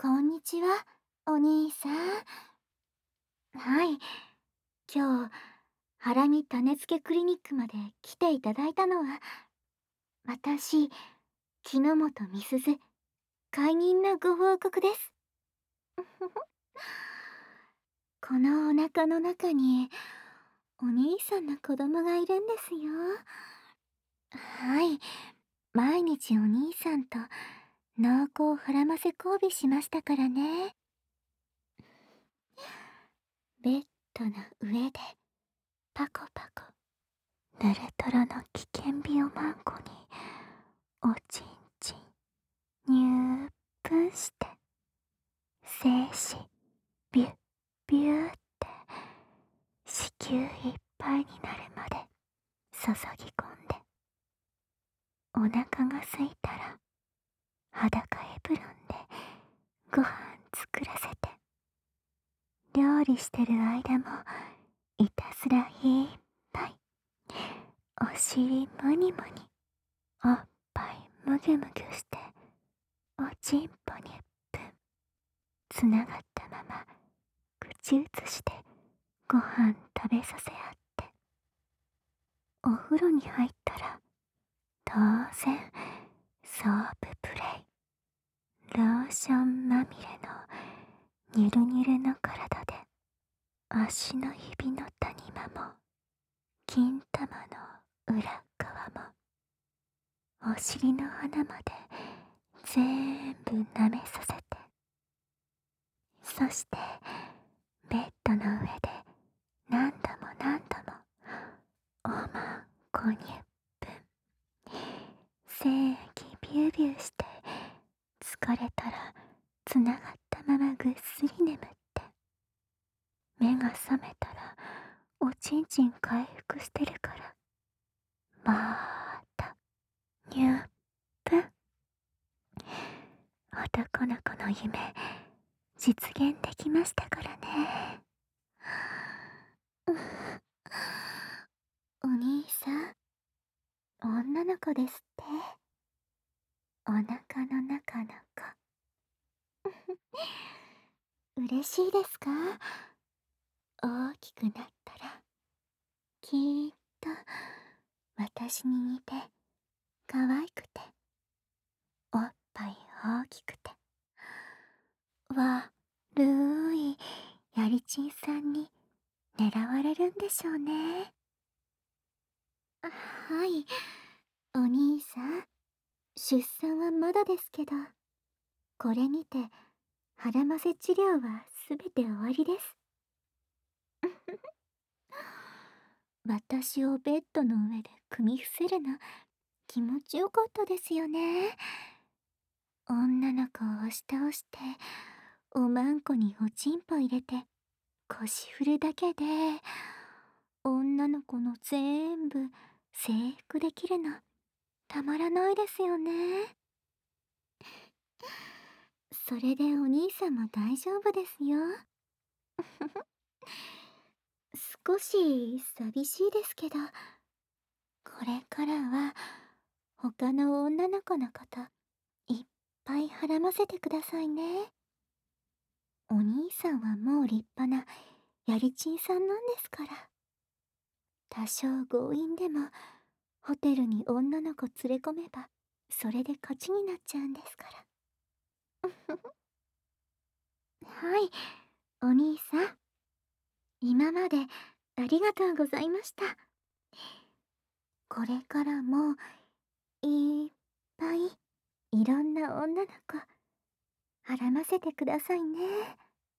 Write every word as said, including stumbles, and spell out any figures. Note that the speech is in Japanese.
こんにちは、お兄さん。はい。今日、ハラミ種付けクリニックまで来ていただいたのは、私、木之本美鈴、解任のご報告です。このお腹の中に、お兄さんの子供がいるんですよ。はい。毎日お兄さんと濃厚ハラませ交尾しましたからね。ベッドの上で、パコパコ、ぬるトロの危険ビオマンコに、おちんちん、入プして、精子、ビュッビューって、子宮いっぱいになるまで、注ぎ込んで、お腹が空いたら、裸エプロンで、ご飯作らせて、料理してる間も、いたずらいっぱい、お尻ムニムニ、おっぱいむぎゅむぎゅして、おちんぽにゅっぷん、つながったまま、口移してご飯食べさせ合って、お風呂に入ったら、当然、ソーププレイ、ローションまみれの、ニュルニュルの体で、足の指の谷間も、金玉の裏側も、お尻の穴まで、全部舐めさせて、そして、ベッドの上で、何度も何度も、おまんこにゅっぷん、精液ビュービューして、疲れたら、つながったままぐっすり眠って、目が覚めたら、おちんちん回復してるから、まーた、にゅっぷん。男の子の夢、実現できましたからね。お兄さん、女の子ですって。お腹の中の子。嬉しいですか？大きくなったら、きーっと、私に似て、可愛くて、おっぱい大きくて、わるーい、やりちんさんに狙われるんでしょうね。はい、お兄さん、出産はまだですけど、これにて、腹ませ治療はすべて終わりです。私をベッドの上で組み伏せるの、気持ちよかったですよね。女の子を押し倒して、おまんこにおちんぽ入れて、腰振るだけで、女の子の全部、征服できるの、たまらないですよね。それでお兄さんも大丈夫ですよ。少し寂しいですけど、これからは他の女の子のこといっぱいはらませてくださいね。お兄さんはもう立派なやりちんさんなんですから。多少強引でもホテルに女の子連れ込めばそれで勝ちになっちゃうんですから。はい、お兄さん、今までありがとうございました。これからもいっぱいいろんな女の子はらませてくださいね。